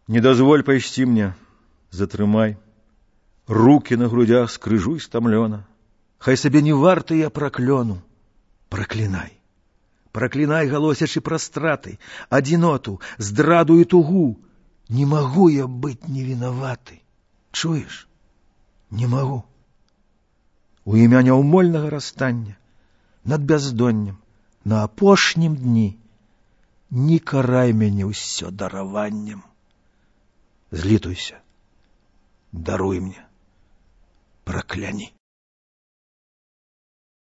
Не дазволь пайсці мне, затрымай, руки на грудях скрыжуй стамлёна. Хай сабе не варты я праклёну. Праклінай, праклінай, галосячы пра страты, адзіноту, здраду і тугу. Не магу я быць невінаваты. Чуеш? Не магу. У імя няўмольнага расстання, над бяздоннем, на апошнім дні, не карай мяне ўсё дараваннем. Злітуйся, даруй мне, пракляні.